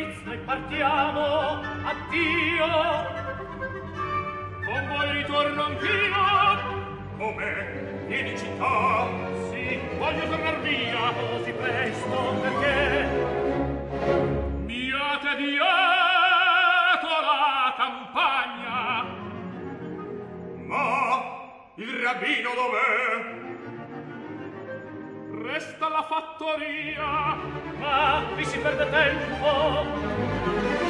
Fritz, noi partiamo, addio. Con voi ritorno anch'io. Come? Vieni in città? Sì, voglio tornar via così presto, perché miate dietro la campagna. Ma il rabbino dov'è? Resta alla fattoria, ma qui si perde tempo.